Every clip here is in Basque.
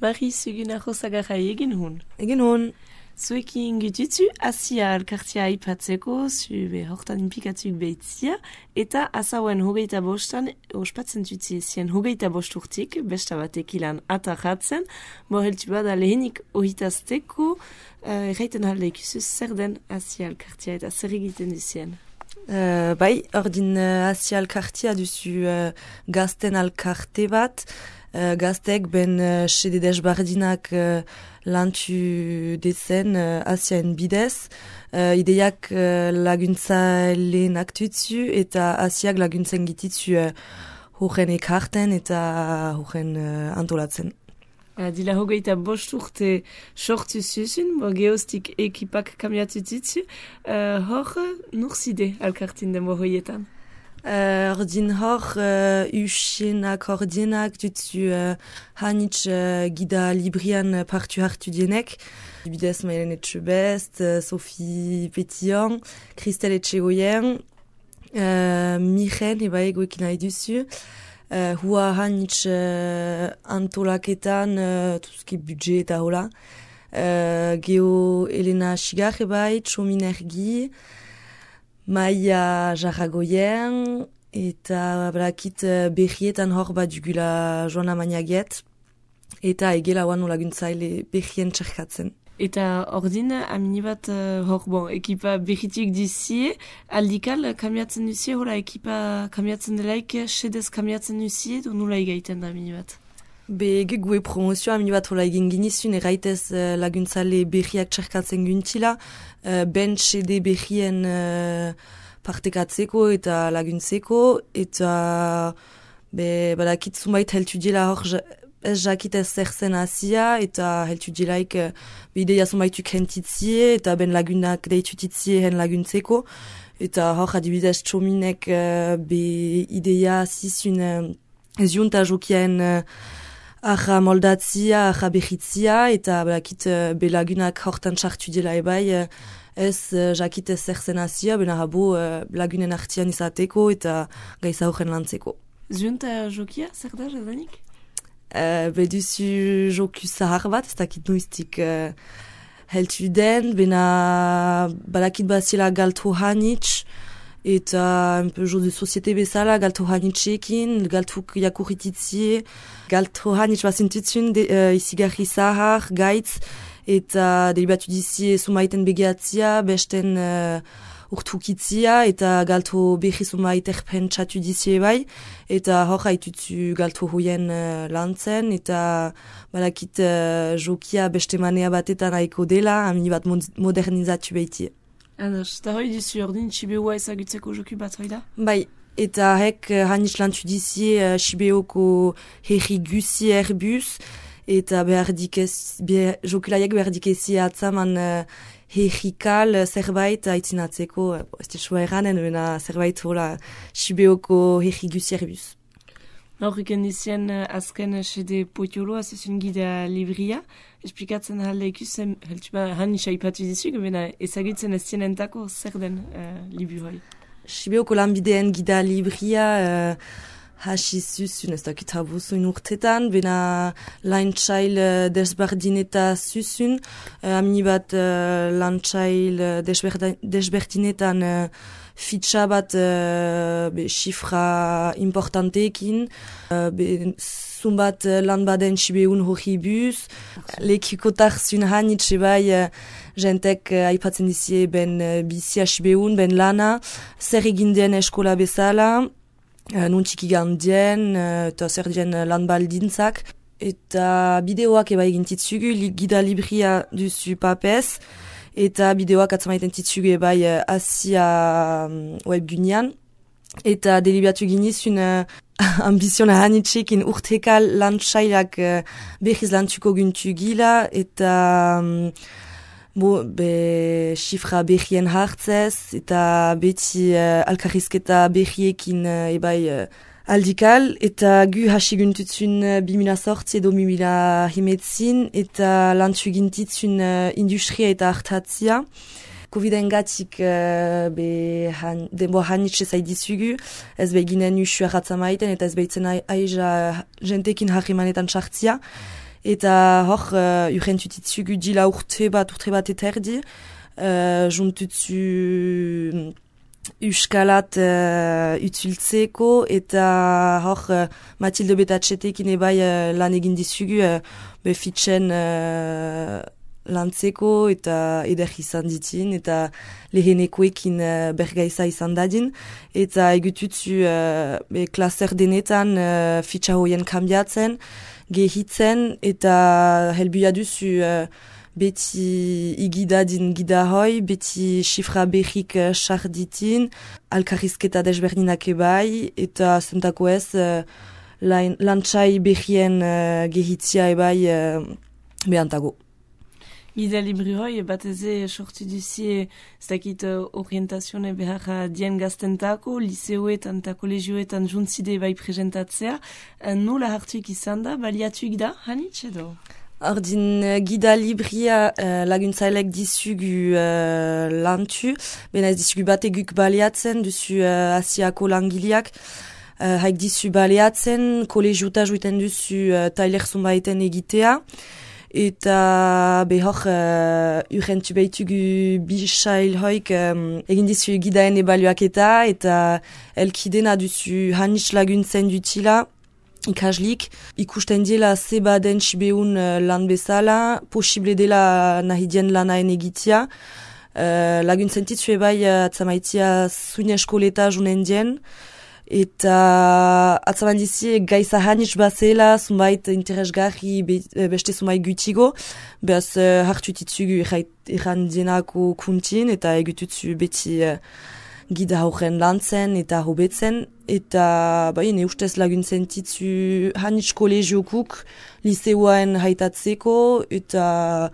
Bari zugen arrozagarra egin hun. Egin hun. Zuekin gututzu, Asia elkartia aipatzeko, zu hortan implikatuik behitzia, eta azauen hogeita bostan, ospatzen tutzi ezien hogeita bosturtik, besta batek ilan atarratzen, heltu bada lehenik ohitazteko, erraiten halde ikusuz zer den Asia elkartia eta zer egiten duzien. Bai, ordin Asia elkartia duzu gazten elkarte bat, gaztek ben sede desbardinak lantu dezen Asiaen bidez, ideiak laguntzailenak tutsu eta Asiak laguntzen gititzu horren ekarten eta horren antolatzen. Dila hogeita bost urte sortu zuzun, geostik ekipak kamiatu ditzu, hor nurzide alkartin den hoietan? Ordin hor usenak ordienak dutzu hanitz gida librian partu hartu dienek. Bidez Maïlen Etchebest, Sophie Pétillon, Christelle Etchegoyen, Miren eba egoekin nahi duzu. Hua hanitz antolaketan, tuzki budget eta hola. Geo Elena Chigar ebai, Txominergi, Maia Jarragoyen, eta brakit berrietan hor bat dugula Joana Maniaget, eta egela oan laguntzaile berrien txerkatzen. Eta ordin, amini bat hor ekipa berritik dizie, aldikal kamiatzen duzie, hola ekipa kamiatzen delaik, sedez kamiatzen duzie, do nula egaiten da amini bat? Ge gue promozioa amini bat hola egin ginizun, erraitez laguntzaile berriak txerkatzen guntila, ben sede berrien partekatzeko eta laguntzeko, eta badakit zumait heltu dila hor ez jakit ez zer zen Asia, eta heltu dilaik ideia zumaituk hentitzie, eta ben lagunak deitutitzie hen laguntzeko, eta hor adibidez txominek ideia zizun ziunta jokiaen arra moldatzia, arra behitzia, eta badakit lagunak hortan txartu dila ebai, ez jakit ez zer zen Asia, bena habo lagunen artian izateko eta gaiza horren lantzeko. Ziunta jokia, zer da, jadanik? Duzu joku zahar bat, ez dakit nuiztik heltu den, bena badakit bazila galto hanitz, eta un peu jo de societe bezala, galto hanitzekin, galtuk jakurrititzie, galto hanitz bazintutzun, izigarri zahar, gaitz, eta delibatu dizie sumaiten begeatzia, besten urtukitzia, eta galto behi sumaiter pentsatu dizie bai, eta hor haitutzu galto hoien lantzen, eta badakit jokia beste manea batetan haiko dela, amini bat modernizatu behitie. Ados, eta hoi dizu ordin Sibeoa ezagutzeko joku bat hoi da? Bai, eta hek hanitz lantu dizie Sibeoko herri gusi Airbus, eta jokulaiek behar dikezi atzaman herrikal zerbait aitzinatzeko, ez desua eranen, bena zerbait hola Sibeoko herri gusi Airbus. Horriken dizien azken sede potioloa zezun gida libria, esplikatzen halde ikusen, hanitza ipatu dizuk, bena ezagutzen ez zienentako zer den libru hori. Sibeoko lanbideen gida libria hasi zuzun, ez dakit habuzun urtetan, bena lantzail desberdineta zuzun, amini bat lantzail desberdinetan fitxa bat xifra importanteekin, zumbat lan baden Sibeun hori buz, lekikotar zun hanitze bai jentek aipatzen dizie ben bizia Sibeun, ben lana, zer egindien eskola bezala, nuntxiki gandien, eta zer dien lan baldintzak, eta bideoak eba egintitzugu, gida libria duzu papez, eta bideoak atzamaiten titzugu bai Asia webgunean, eta delibatu ginizun ambiziona hanitzekin urtekal lantzailak behiz lantuko guntu gila, eta xifra behien hartzez, eta beti alkarrizketa behiekin ebai aldikal, eta gu hasi guntutzun 2008 edo 2008 eta lantu gintitzun industria eta hartatzia. Covid-en gatik denbo hanitze zaidizugu, ez beginen usu erratzamaiten eta ez behitzen aiza jentekin harrimanetan txartzia. Eta hor, urrentutitzugu dila urte bat eta erdi, juntutzu Euskalat utzultzeko, eta hor Matilde Betatxetekin ebai lan egin dizugu fitxen lantzeko eta eder izan ditin, eta lehenekoekin bergaiza izan dadin, eta egututzu klaser denetan fitxa hoien kambiatzen, gehitzen, eta helbuia duzu beti igidadin gida hoi, beti xifra berrik sarditin, alkarrizketa desberdinak ebai, eta zentako ez lantxai berrien gehitzia ebai behantago. Gida libri hoi, bateze sortu duzie, ez dakit orientazione behar dien gaztentako, liseoetan eta kolegioetan juntzide bai presentatzea. Nola hartuik izan da, baliatuik da, hanitz edo? Ordin gida libria laguntzailek dizugu lantu, bena ez dizugu bateguk baliatzen, duzu asiako langileak, haik dizu baliatzen, kolegiota juiten duzu tailer zumbaiten egitea, eta behor urrentu behitugu bisail hoik egin dizu gidaen ebaluaketa, eta elkidena duzu hanitz laguntzen dutila, ikaslik, ikusten diela zebaden sibeun lan bezala, posible dela nahi dien lanaen egitea. Laguntzen ditzu ebai atzamaitia zuin eskoleta junen dien, eta atzaman dizi gaiza hanitz bazela, zumbait interesgarri beste zumbait gutigo, behaz hartu ditzugu erran dienako kuntin, eta egututzu beti gida hauren lantzen eta hobetzen, eta ne ustez laguntzen ditzu hanitz kolegiokuk liseoaen haitatzeko, eta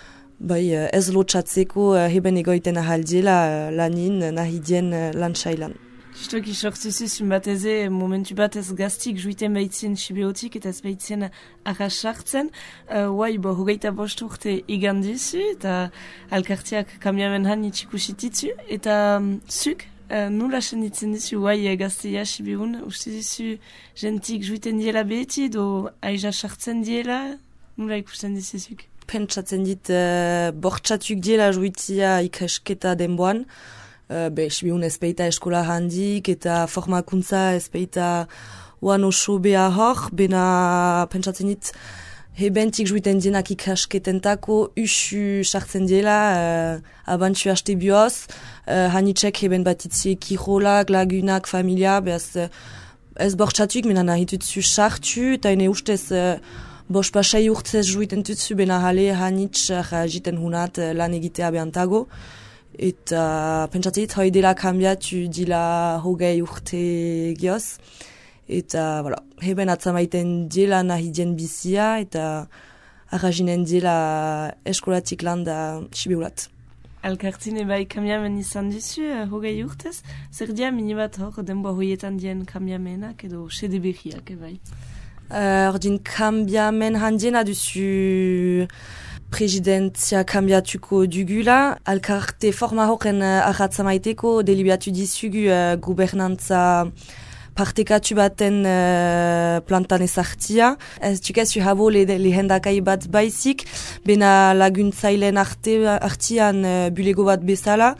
ez lotxatzeko heben egoiten ahaldiela lanin nahi dien lantsailan. Justoki sortzuzuzun bateze momentu bat ez gaztik juiten baitzen sibeotik eta ez baitzen arrasartzen. Hogeita 5 urte igandizu eta alkartiak kamiamen hanitz ikusititzu. Eta zuk, nula senditzen dizu gazteia sibeun? Uste dizu jentik juiten diela beti edo aiza sartzen diela? Nula ikusten dizu zuk? Pentsatzen dit bortxatuk diela juitia ikasketa denboan. Sibiun ezpeita eskola handik eta formakuntza ezpeita oan oso beha hor, bena pentsatzen dit hebentik juiten dienak ikasketentako usu sartzen diela abantzu haste bioz, hanitzek heben batitzie kirolak, lagunak, familia, behaz ez bortxatuk, mena nahi tutzu sartu, eta ene ustez bost pasai urtzez juiten tutzu, bena hale hanitz jiten hunat lan egitea behantago. Eta pentsatzeit hoi dela kambiatu dila hogei urte gioz. Eta heben atzamaiten dela nahi dien bizia eta arrazinen dela eskolatik landa sibeulat. Alkartzine bai kambiamen izan dizu hogei urtez. Zer dia minibat hor denboa hoietan dien kambiamenak edo sede behiak bai? Ordin kambiamen handiena duzu presidentzia kambiatuko dugula. Alkarte forma horren ahatzamaiteko delibiatu dizugu gubernantza partekatu baten plantan ezartia. Ez dukezu habo lehendakai bat baizik, bena laguntzailen artian bulego bat bezala,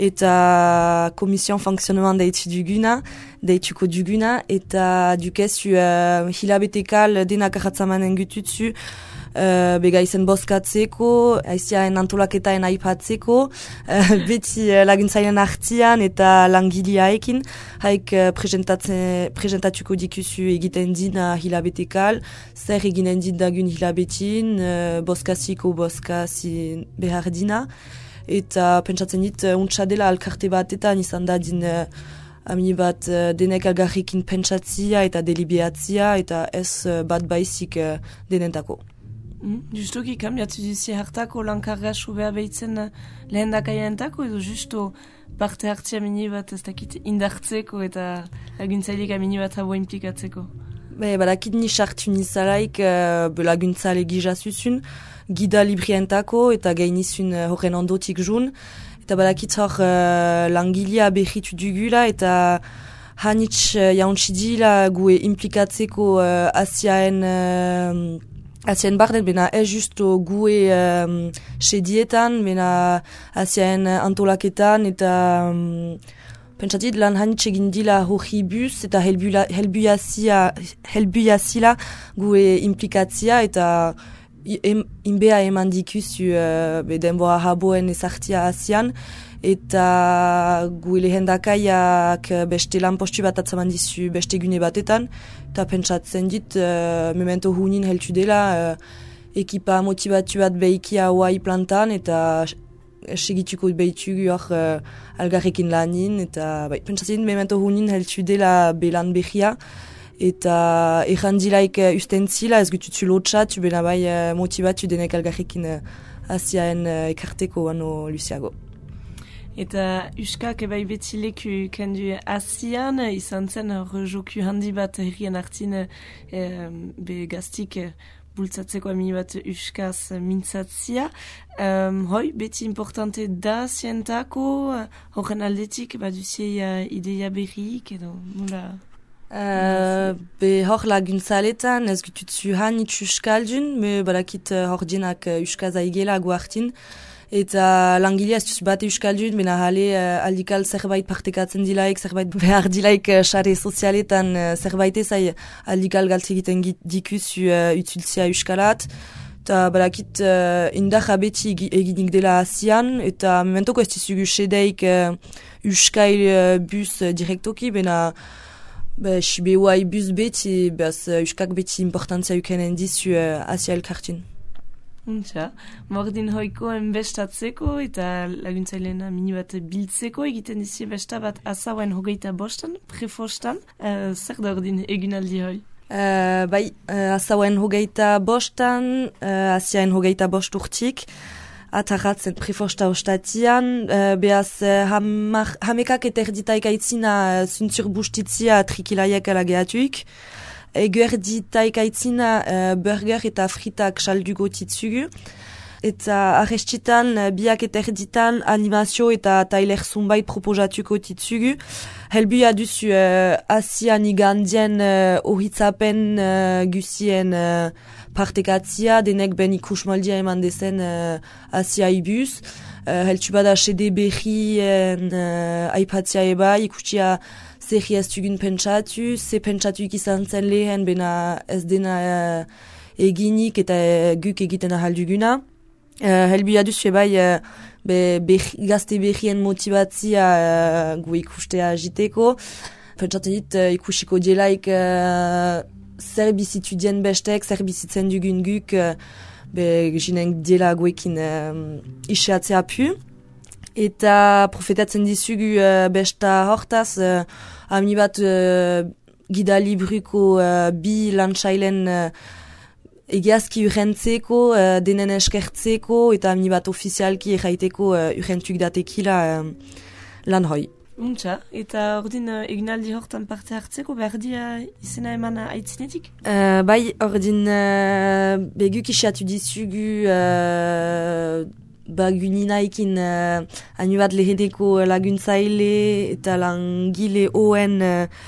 eta komision fonksioneman deituko duguna, eta dukezu hilabetekal denak ahatzamanen gututzu, begaizen bozkatzeko, aiziaen antolaketaen aipatzeko, beti laguntzailen artian eta langileaekin, haik presentatuko dikuzu egiten dina hilabetekal, zer eginen dit dagun hilabetin, bozkaziko bozkazi behar dina, eta pentsatzen dit untsa dela alkarte batetan izan da din amini bat denek algarrikin pentsatzia eta delibeatzia eta ez bat baizik denentako. Justoki kambiatu duzi hartako lankarga sobea behitzen lehen dakaientako edo justo parte hartzia mini bat ez dakit indartzeko eta laguntzaileek amini bat habo implikatzeko? Badakit ni sartu nizalaik laguntzaile gizazuzun, gida librientako eta gainizun horren ondotik jun. Eta badakit hor langilea behitu dugula eta hanitz jauntsidila gue implikatzeko asiaen Azien barden, bena ez justo gue sedietan, bena azien antolaketan, eta pentsatit lan hanitz egin dila hoji bus, eta helbuia zila gue implikatzia, eta inbea eman dikuzu denboa haboen ezartia azian, eta gue lehendakaiak beste lan postu bat atzaman dizu beste gune batetan, eta pentsatzen dit memento hunin heltu dela ekipa motivatu bat behikia hoai plantan, eta segituko behitugu hor algarrekin lanin, eta pentsatzen dit memento hunin heltu dela belan behia, eta errandilaik ustentzila ez gututzu lotxatu, bena bai motivatu denek algarrekin asiaen ekarteko ano luziago. Eta Euskak ebai beti leku kendu Asian, izan zen joku handi bat herrien hartin be gaztik bultzatzeko amini bat Euskaz mintzatzia. Hoi, beti importante da zientako, horren aldetik, baduzie ideia berriik edo nola? Be hor laguntzaletan ez gututzu hanitz Euskaldun, me badakit hor dienak Euskaz aigela guartin. Eta langilea ez duzu bat euskaldun, bena jale aldikal zerbait partekatzen dilaik, zerbait behar dilaik sare sozialetan zerbait ezai aldikal galtze egiten dikuzu utzultzia euskalat. Eta badakit indar abeti eginik dela asian, eta mementoko ez dizugu sedeik euskail bus direktoki, bena sibehuai bus beti, euskak beti importantzia ukenen dizu asia elkartin. Untxa, mordin hoikoen bestatzeko eta laguntzaileena mini bat biltzeko egiten dizie besta bat azauen 25 prefostan. Zer da ordin egunaldi hoi? Azauen 25, asiaen 25 urtik, atarratzen prefosta ostatian, behaz hamekak eta erditaik aitzina zuntzur bustitzia trikilaiak alageatuik. Eguerditaik aitzina burger eta fritak saldugo titzugu. Eta arrestitan biak eta erditan animazio eta tailer zunbait proposatuko titzugu. Helbuia duzu asian igandien ohitzapen guzien partekatzia, denek ben ikusmaldia eman dezen asia ibuz. Heltu bada sede berrien aipatzia eba, ikusia zerri ez dugun pentsatu, ze pentsatuik izan zen lehen, bena ez dena eginik eta guk egiten ahalduguna. Helbuia duzu ebai gazte berrien motibatzia gu ikustea jiteko. Pentsatzen dit ikusiko dielaik zer bizitudien bestek, zer bizitzen dugun guk, ginen diela guekin isiatzea pu. Eta profetatzen dizugu besta hortaz, amni bat gida libruko bi lantzailen egiazki urrentzeko, denen eskertzeko, eta amni bat ofizialki erraiteko urrentuk datekila lan hoi. Untxa, eta ordin egunaldi hortan parte hartzeko berdia izena eman aitzinetik? Bai, ordin beguk isiatu dizugu baguninaekin anu bat leheneko laguntzaile eta langile oen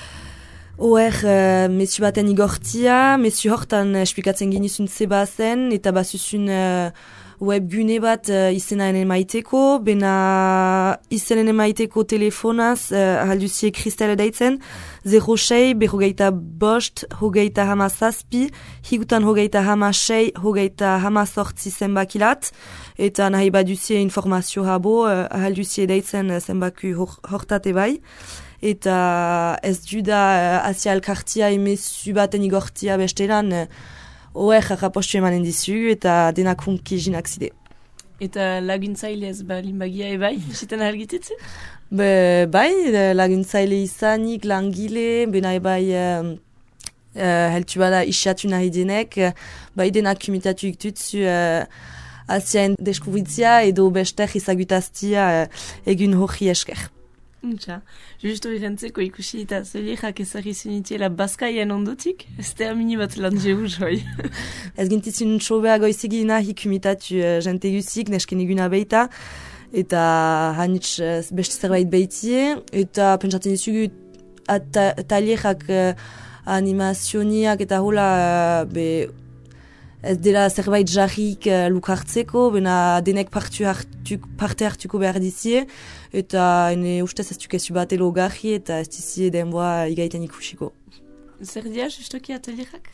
mesu baten igortia, mesu hortan esplikatzen genizun zeba zen, eta bazuzun webgune bat izenaen emaiteko, bena izenaen emaiteko telefonaz ahalduzie Kristela daitzen, 06 5 hamazazpi, higutan 6 hamazortzi zenbakilat, eta nahi baduzie informazio habo ahalduzie daitzen zenbaku hortate bai. Eta ez duda asia elkartia emesu baten igortia bestelan, rapostu emanen dizu eta denak hunki jinak zide. Eta laguntzaile ez balimbagia ebai, ziten argititzu? Bai, laguntzaile izanik, langile, bena ebai heltu bada isiatu nahi denek, bai denak kumitatu iktutzu asiaen deskubritzia edo bester izagutaztia egun hori esker. Untxa, justo irentzeko ikusi eta zeliak ezagri zunitiela Baskaien ondotik, ez da amini bat lan jeuz hoi. Ez gintizun sobea goizegi nahi kumitatu jente guzik, nesken eguna beita, eta hanitz beste zerbait beitie, eta pentsatzen dizugu talierak animazioniak eta hola ez dela zerbait jarrik lukartzeko, bena denek parte hartuko behar dizie, eta ene ustez ez dukezu bat elogarri eta ez dizie denboa igaiten ikusiko. Zer dia, justoki atelierak?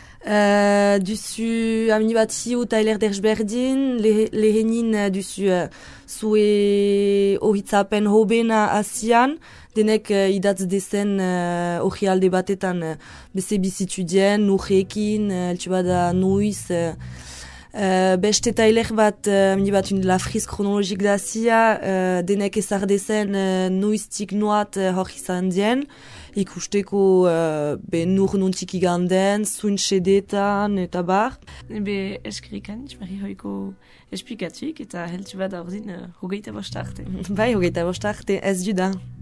Duzu amini bat hiu tailer derzberdin, lehenin duzu zue ohitzapen hobena asian, denek idatz dezen alde batetan beze bizitudien, nurrekin, eltsubada noiz, beste tailer bat, amini bat la friz kronologik da asia, denek ezar dezen noiztik noat hor izan dien, ikusteko nur nontik iganden, zuin sedetan eta bar. Ebe eskrikan, ismari hoiko esplikatuik eta heltsu bat ordin hogeita bost arte. Bai, hogeita bost arte, ez juda.